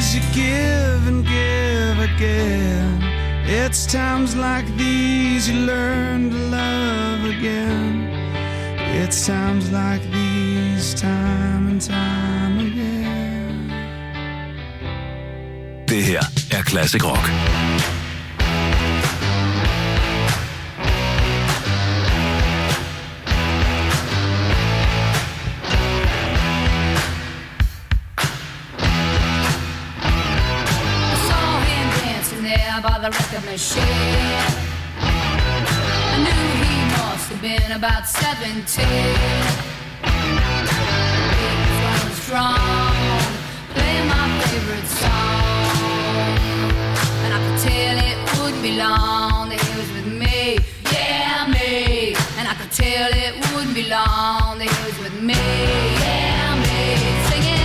as you give and give again. It's times like these you learn to love again. It's times like these, time and time again. Det her er Classic Rock. By the record machine, I knew he must have been about 17. He was running strong, playing my favorite song, and I could tell it wouldn't be long that he was with me, yeah me. And I could tell it wouldn't be long that he was with me, yeah me. Singing.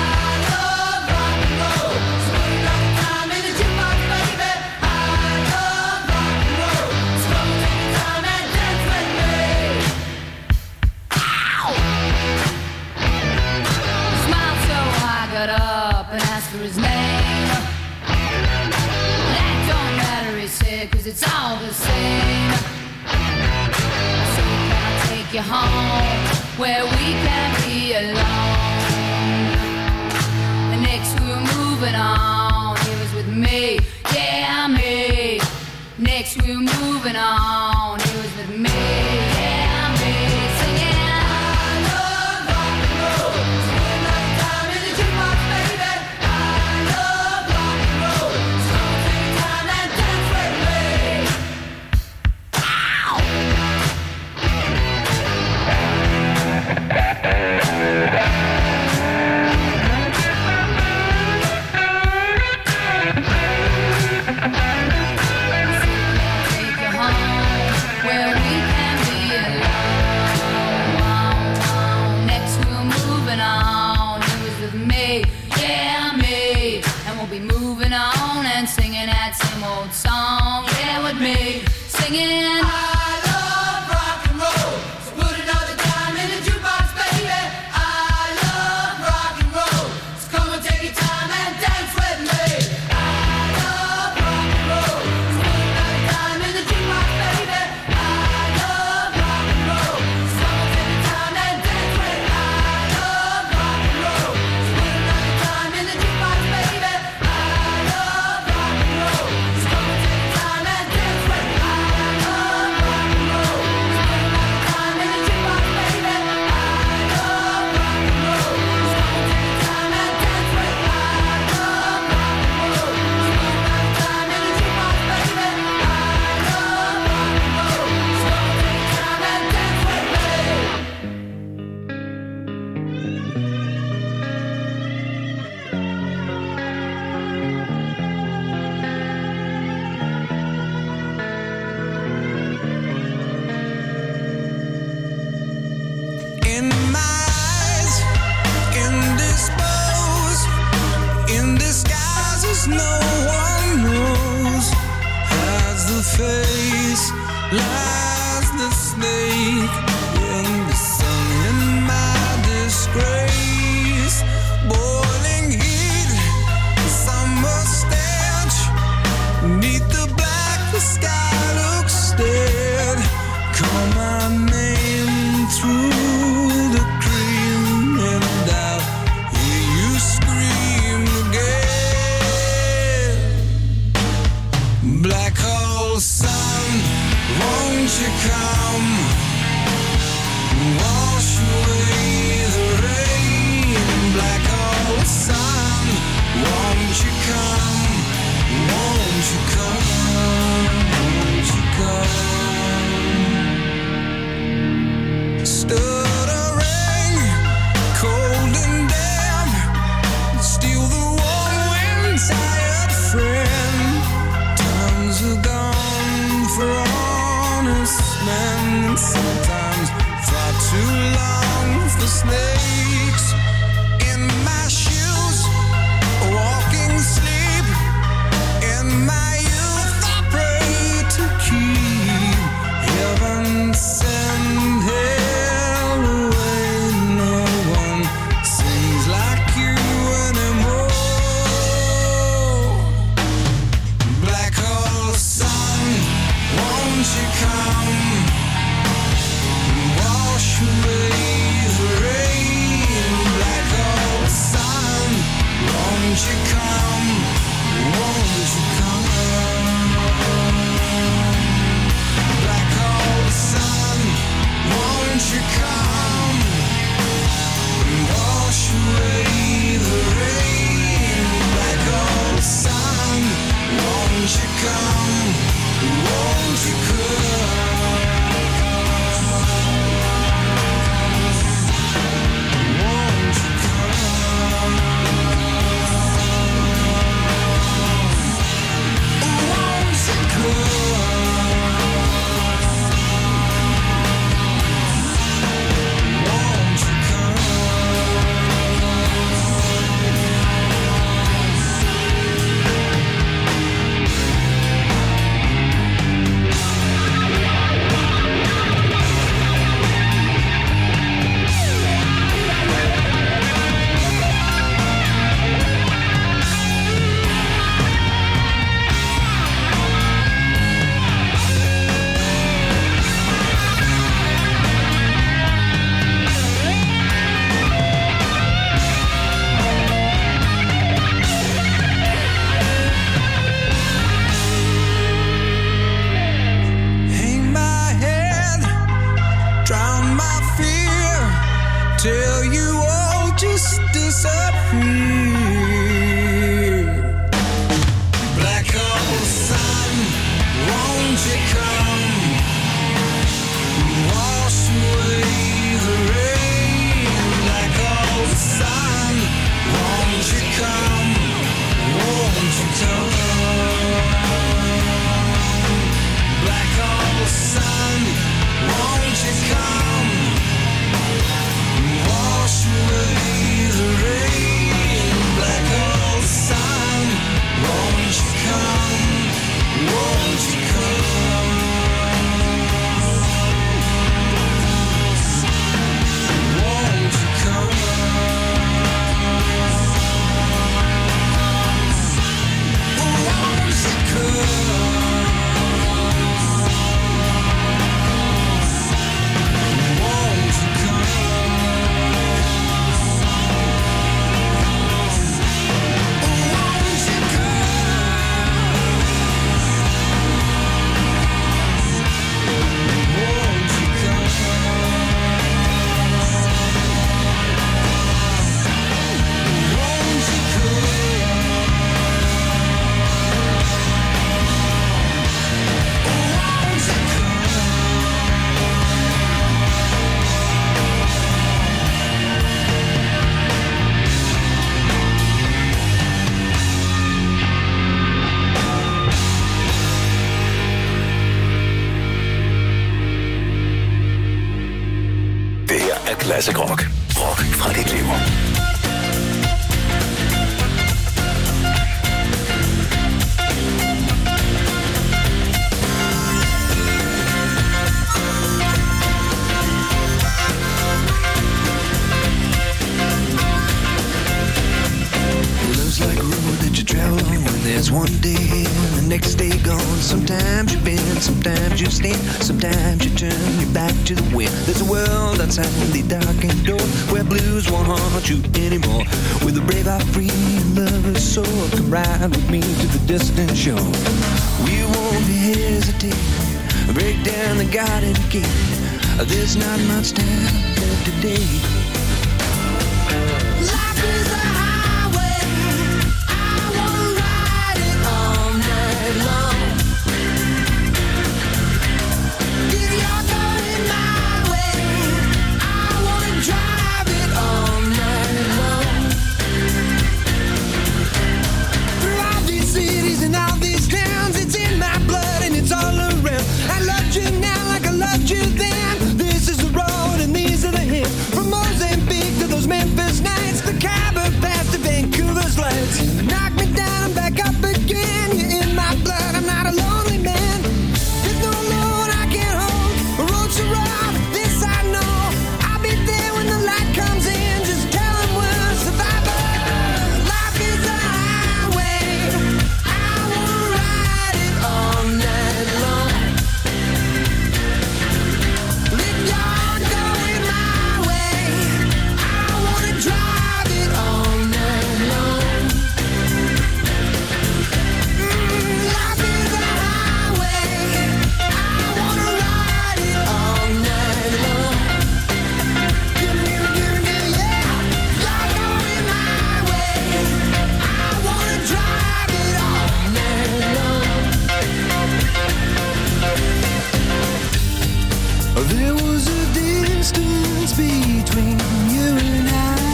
Got up and asked for his name. That don't matter, he said, 'cause it's all the same. So can I take you home where we can be alone? The next we were moving on, he was with me, yeah me. Next we were moving on, he was with me, yeah me. Singing. Singing that same old song, yeah, with me, singing. I love rock and roll, so put another dime in the jukebox, baby. I love rock and roll, so come and take your time and dance with me. I love rock and roll, so put another dime in the jukebox, baby. I love rock and roll, so come and take your time and dance with me. I love rock and roll, so put another dime in the jukebox, baby. No one knows, hides the face, lies the snake in the sun. In my disgrace, boiling heat, summer stench, neath the black the sky looks dead. Call my name through the cream and I'll hear you scream again. Black hole sun, won't you come? Wash away the rain. Black hole sun, won't you come? Won't you come? Won't you come? Stood a ring, cold and damp, steal the warm wind, tired friend. Times are gone for honest men, and sometimes far too long for snakes. In my shoes, walking sleep. In my youth, I pray to keep heaven send hell away. No one sings like you anymore. Classic Rock. Rock fra dit liv. Like a road that you travel on when there's one day and the next day gone. Sometimes you bend, sometimes you stand, sometimes you turn your back to the wind. There's a world outside the darkened door where blues won't haunt you anymore. With a brave heart free and lover's soul, come ride with me to the distant shore. We won't hesitate, break down the garden gate. There's not much time left today. Life is a highway, I wanna ride it all night long. If you're going my way, I wanna drive it all night long. Through all these cities and all these towns, it's in my blood and it's all around. I loved you now like I loved you then. This is the road and these are the hills. From Mozambique to those Memphis nights, the Khyber Pass to Vancouver's lights. Knock me down, I'm back up again. You're in my blood, I'm not a lonely man. There's no load I can't hold. The road's so rough, this I know. I'll be there when the light comes in. Just tell them we're survivors. Life is a highway, I wanna ride it all night long. If you're going my way, I wanna drive it all night long. Life is a highway, I wanna ride it all night long. Give me, yeah. You're going my way, I wanna drive it all night long. There was a distance between you and I,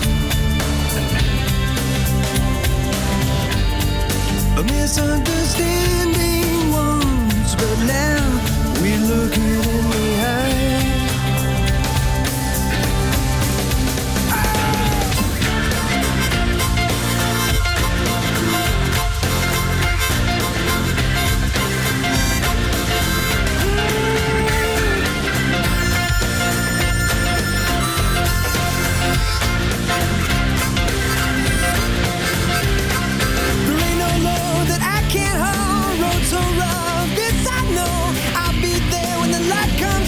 a misunderstanding once, but now we're looking in the eye. There ain't no load that I can't hold. Road so rough, this I know. I'll be there when the light comes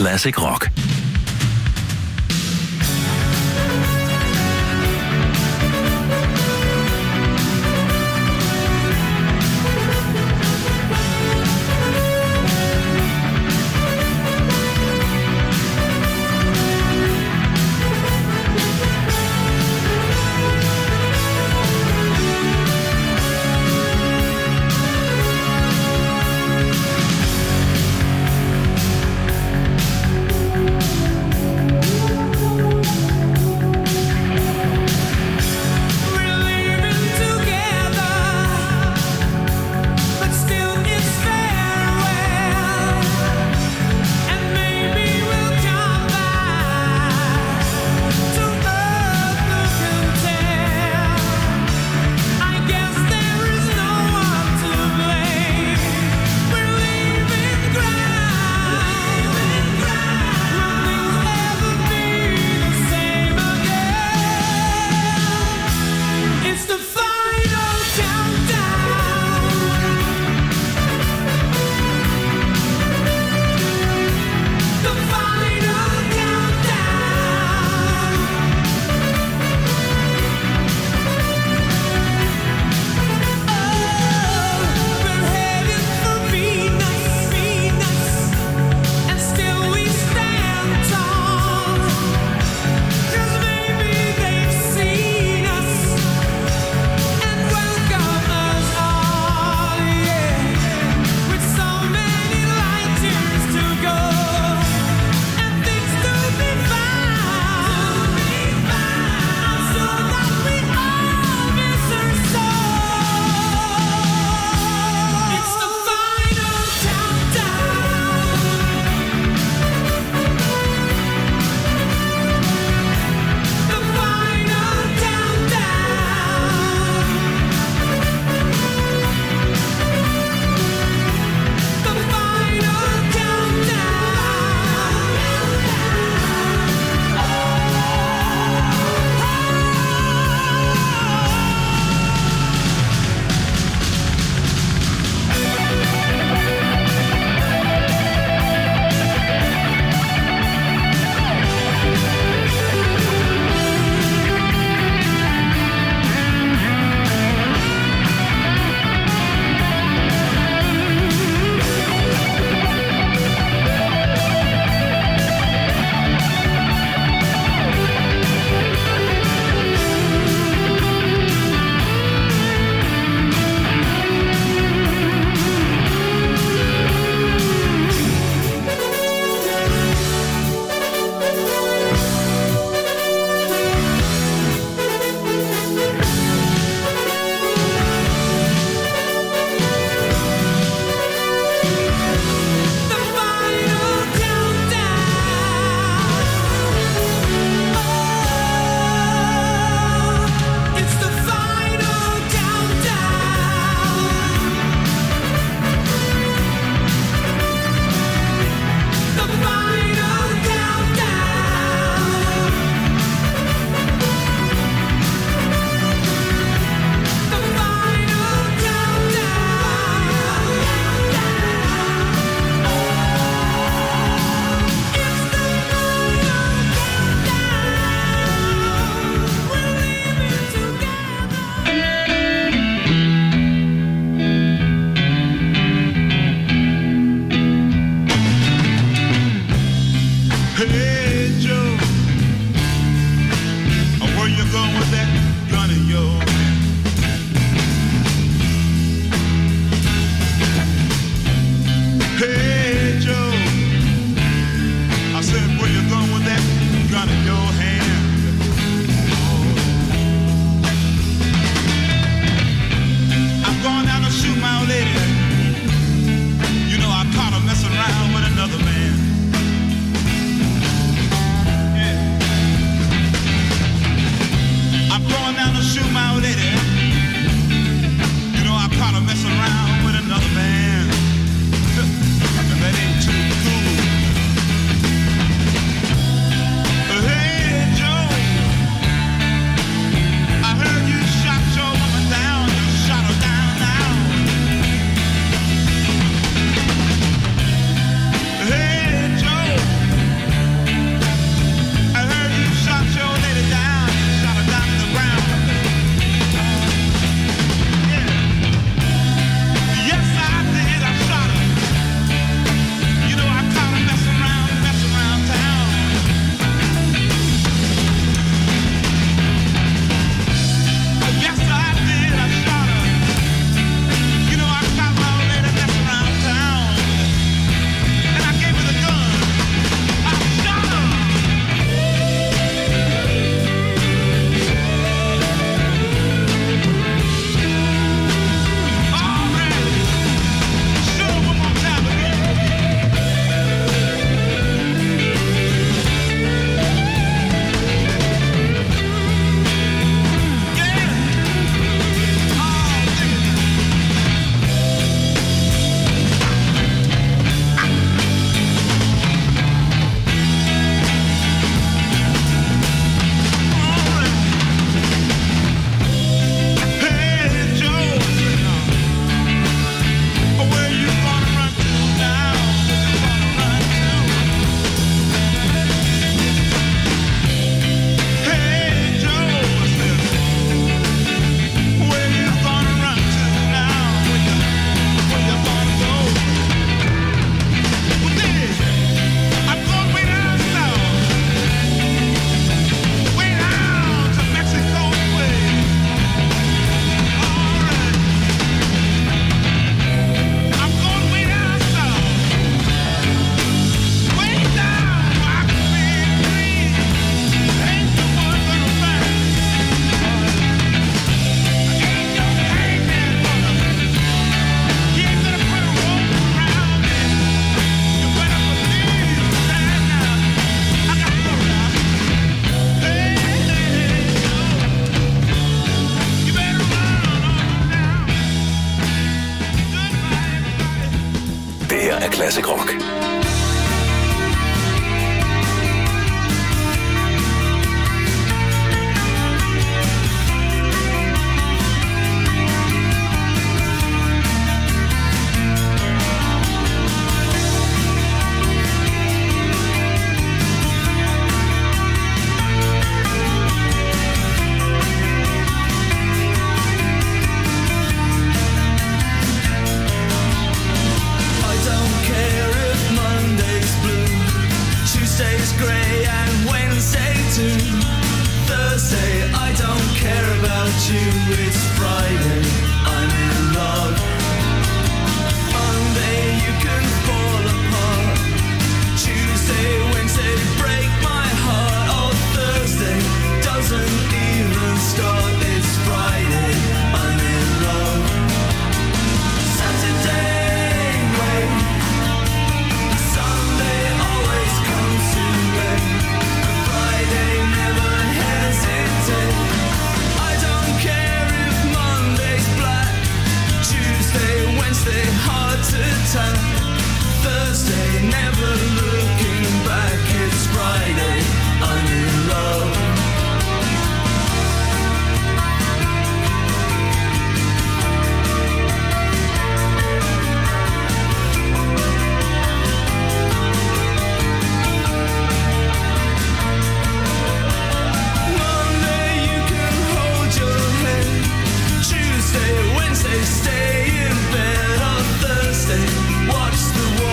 Classic Rock. af Classic Rock.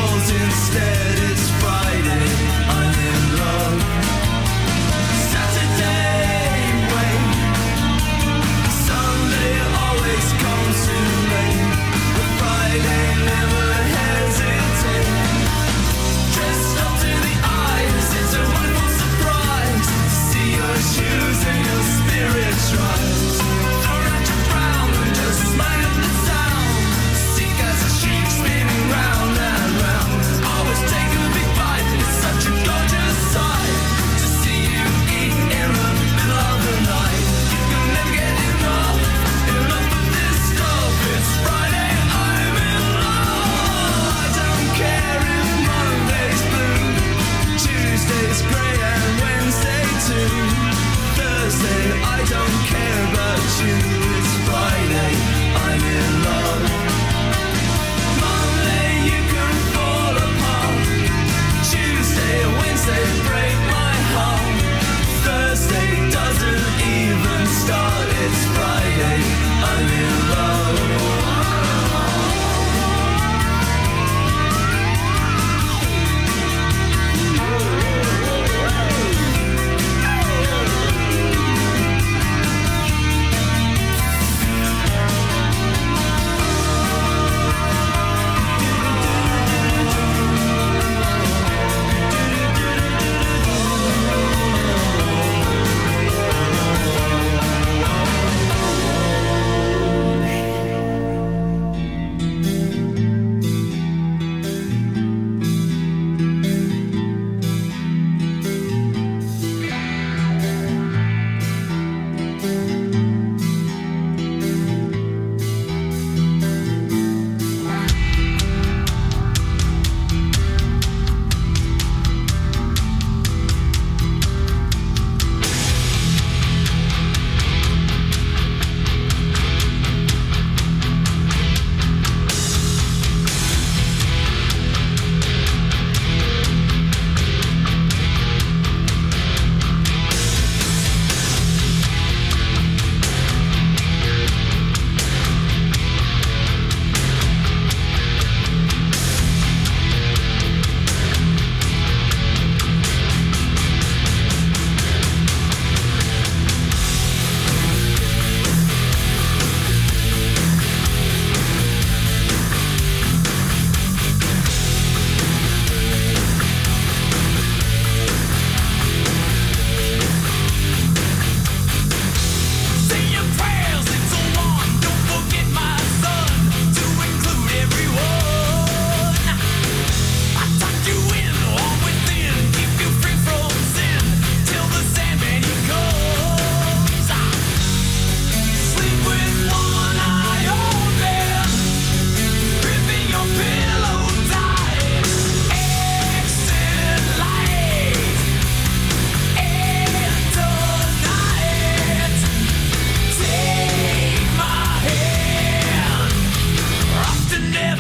Saturday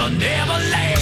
never, never land.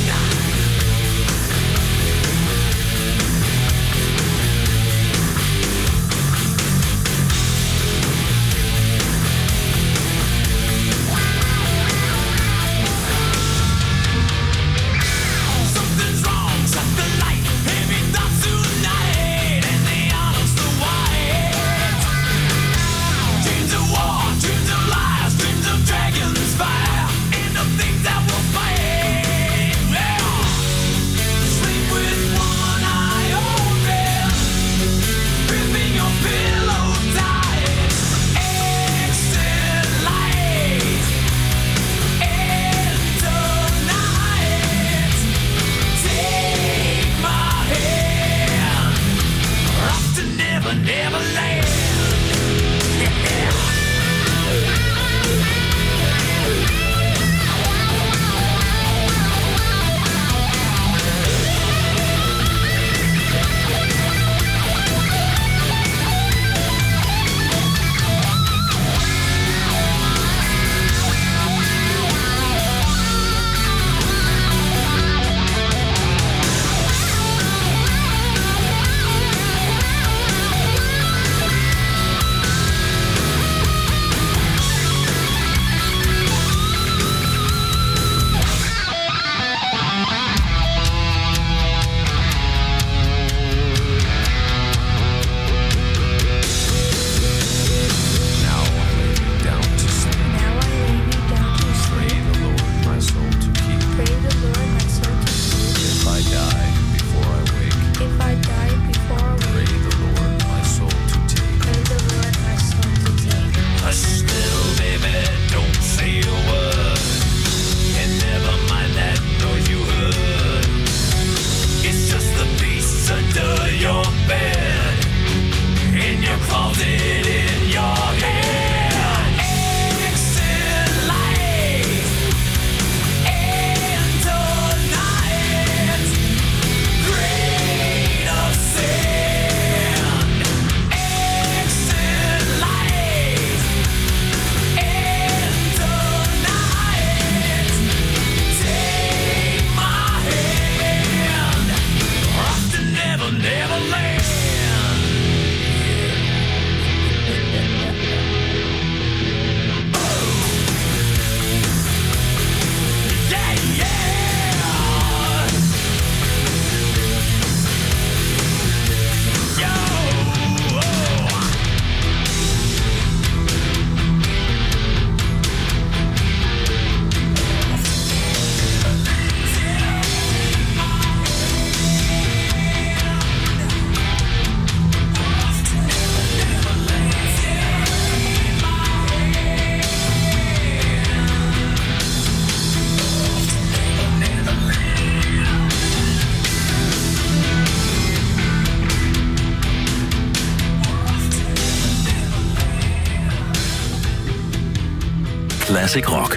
Classic Rock.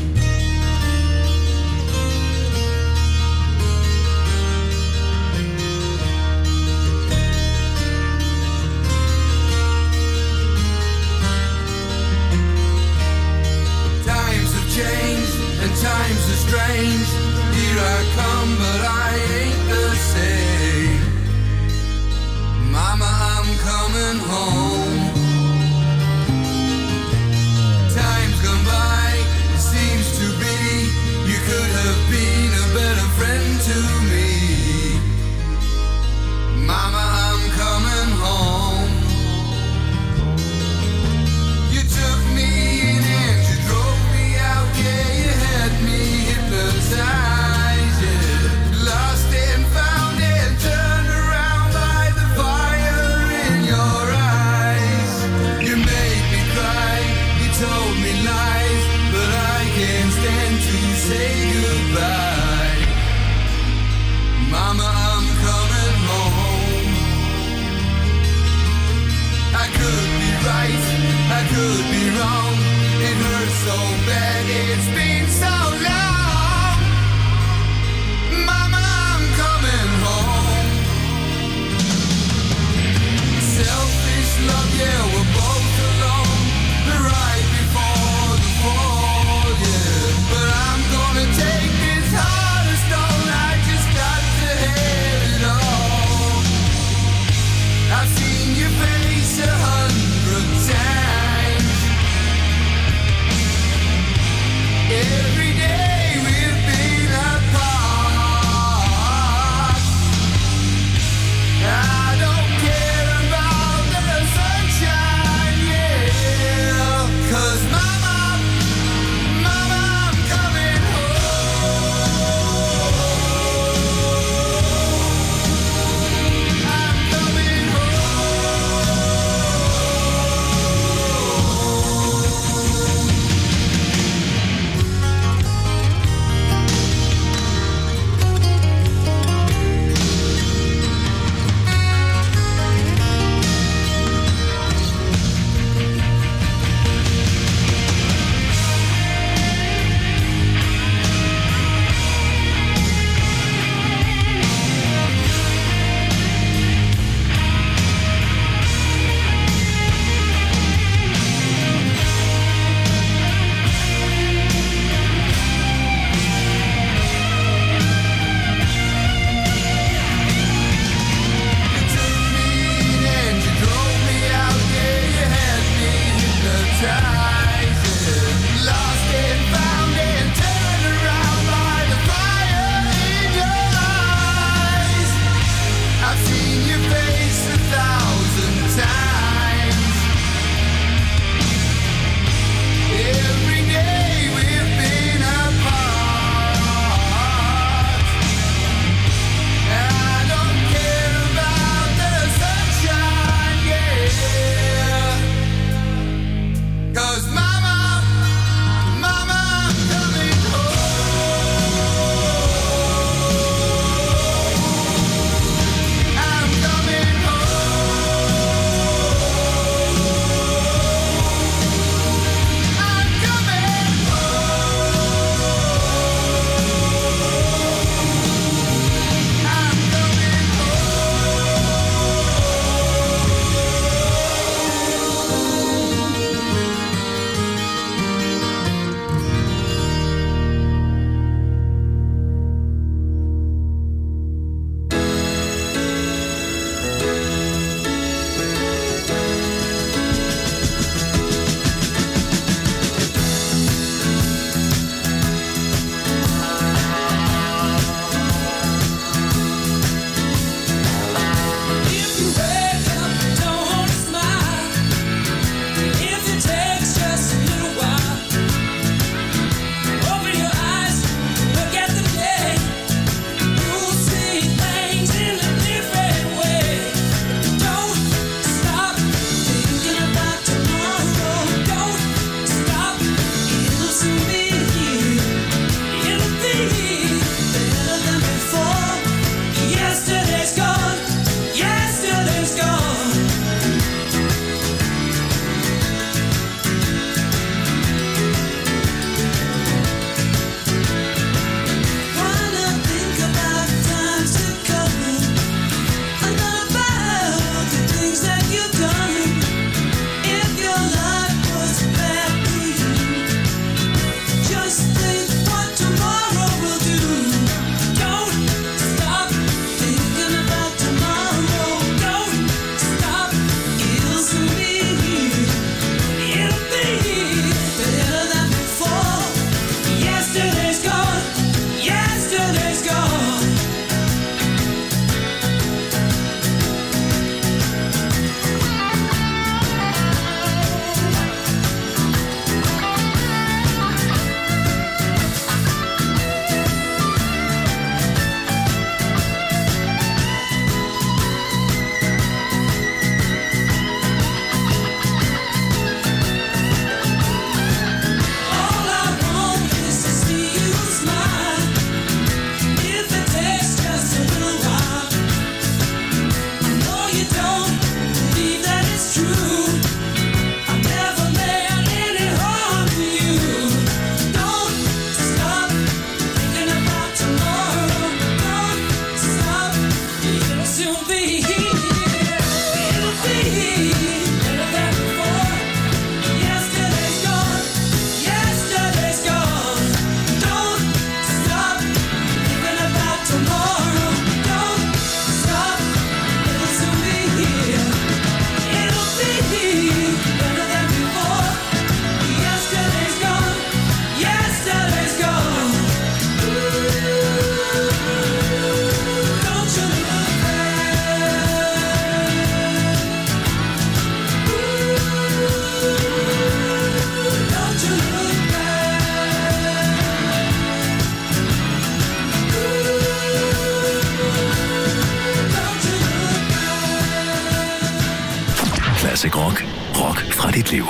Times are strange. Here I come, but I ain't the same. Mama, I'm coming home. Time's gone by, it seems to be. You could have been a better friend to me. Mama, I'm coming home. You took me in and you drove me out, yeah, you had me hypnotized, yeah. Lost and found and turned around by the fire in your eyes. You made me cry, you told me lies, but I can't stand to say goodbye. Mama, I'm coming home. I could be right, I could be wrong. It hurts so bad, it's been so long. Mama, I'm coming home. Selfish love, yeah, we're both alone. Right before the fall, yeah. But I'm gonna take Classic Rock. Rock fra dit liv.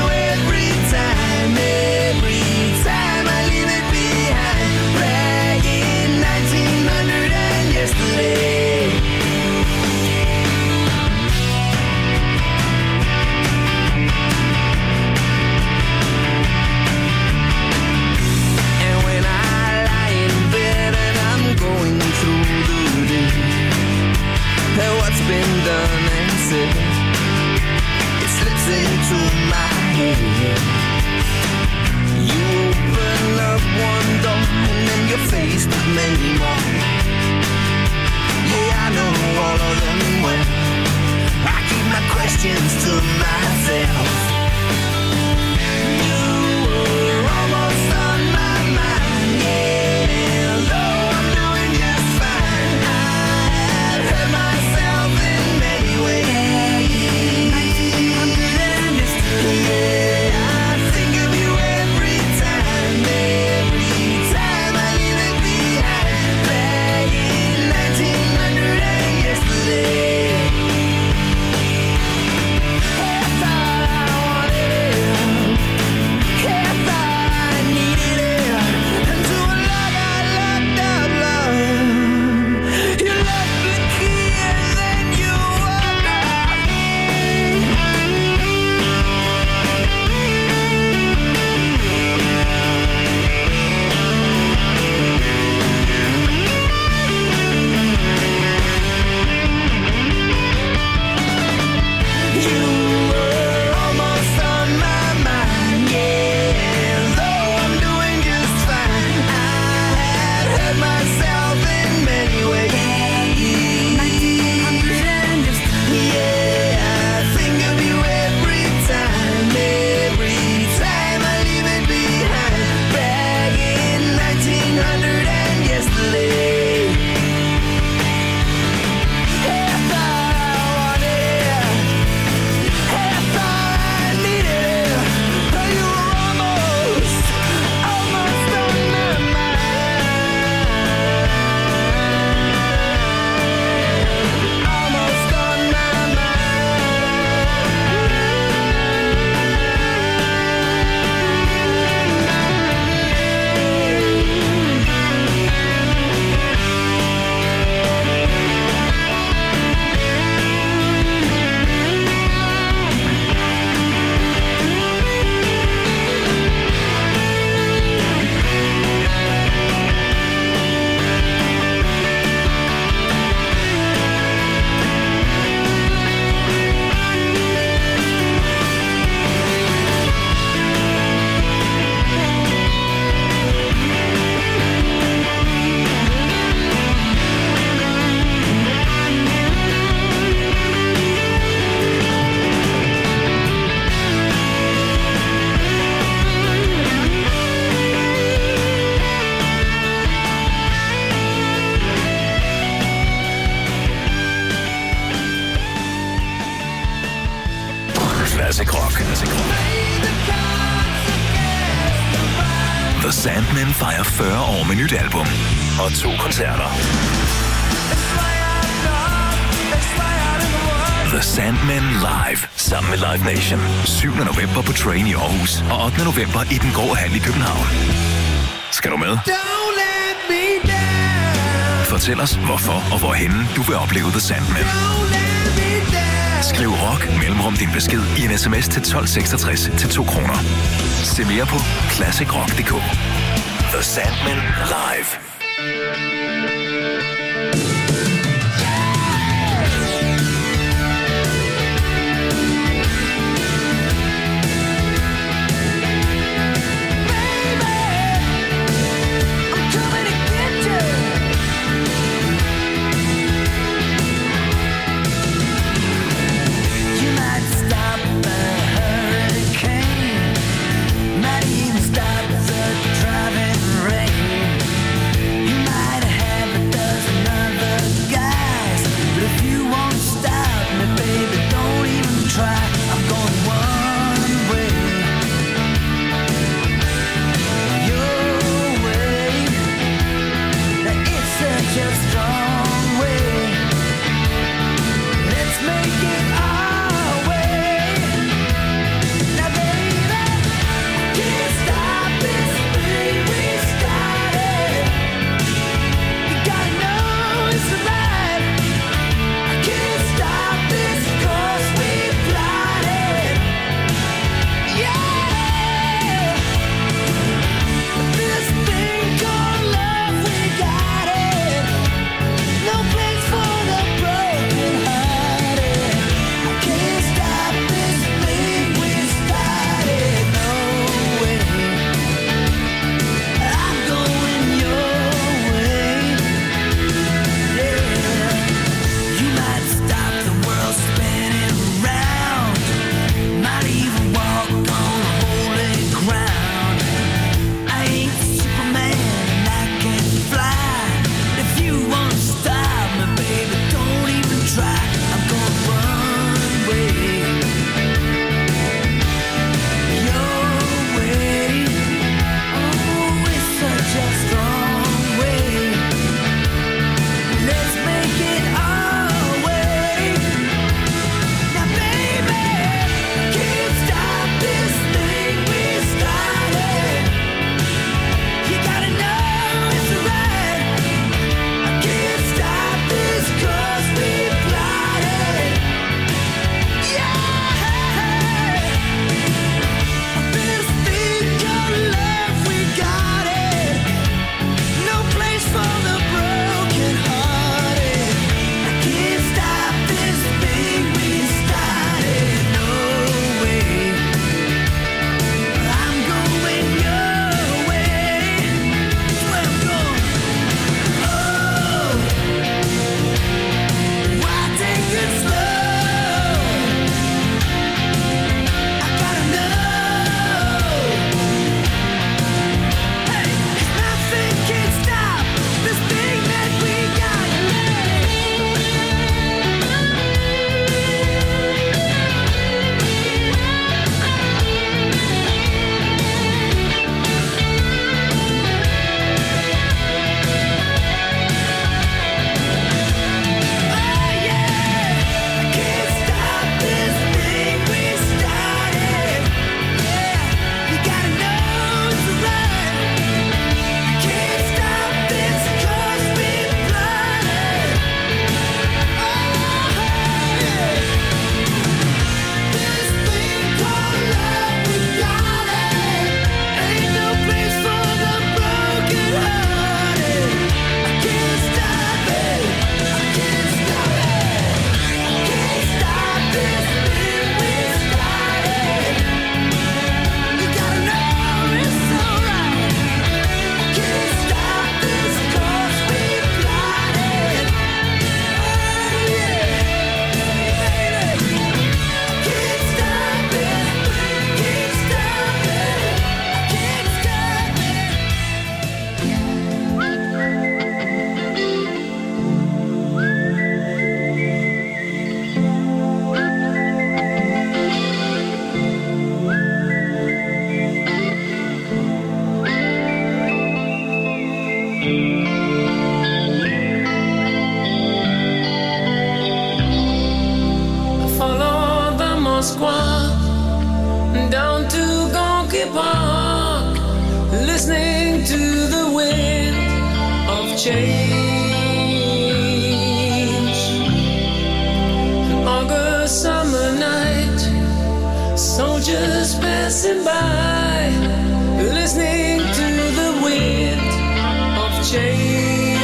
Every time I leave it behind, many more. Yeah, I know all of them well. I keep my questions to myself. You were almost on my mind, yeah. Though I'm doing just fine, I had hurt myself in many ways. Yeah, I think of you every time I leave it behind. Back in 1900 and yesterday. Classic Rock. The Sandmen fejrer 40 år med nyt album og 2 koncerter. The Sandmen Live sammen med Live Nation. 7. november på Train i Aarhus og 8. november i Den Grå Hal i København. Skal du med? Fortæl os, hvorfor og hvorhenne du vil opleve The Sandmen. Skriv rock mellemrum din besked i en sms til 1266 til 2 kroner. Se mere på classicrock.dk. The Sandmen Live. change. An August summer night, soldiers passing by, listening to the wind of change.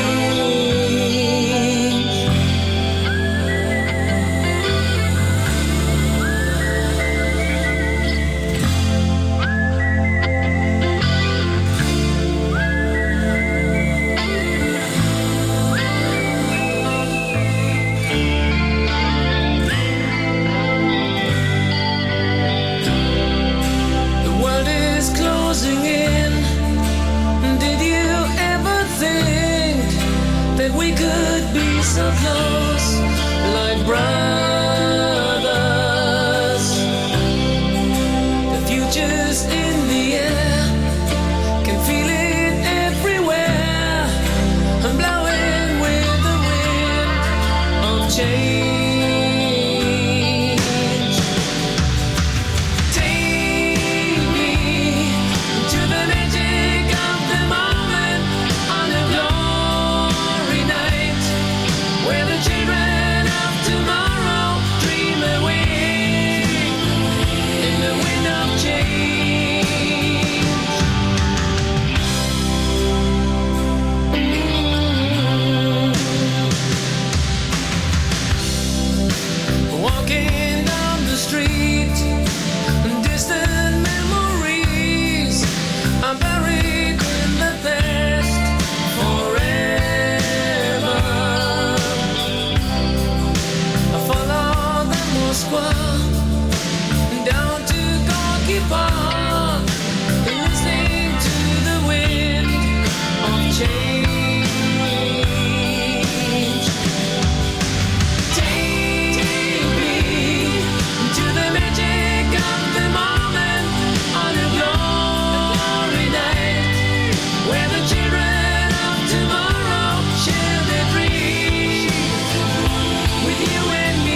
So close, like brothers. The future's in the air, can feel it everywhere. I'm blowing with the wind of change. Take me to the magic of the moment on a glory night, where the children of tomorrow dream away in the wind of change. Walking down the street, distant memories are buried in the past forever. Down to Gorky Park, listening to the wind of change. Take me to the magic of the moment on a glory night, where the children of tomorrow share their dreams with you and me.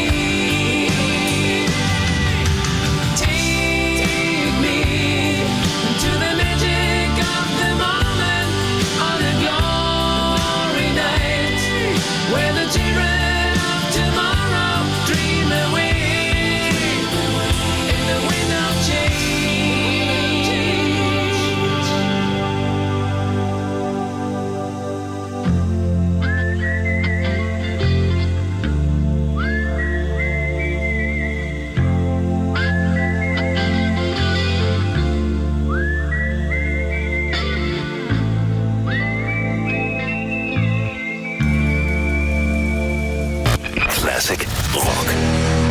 Classic rock.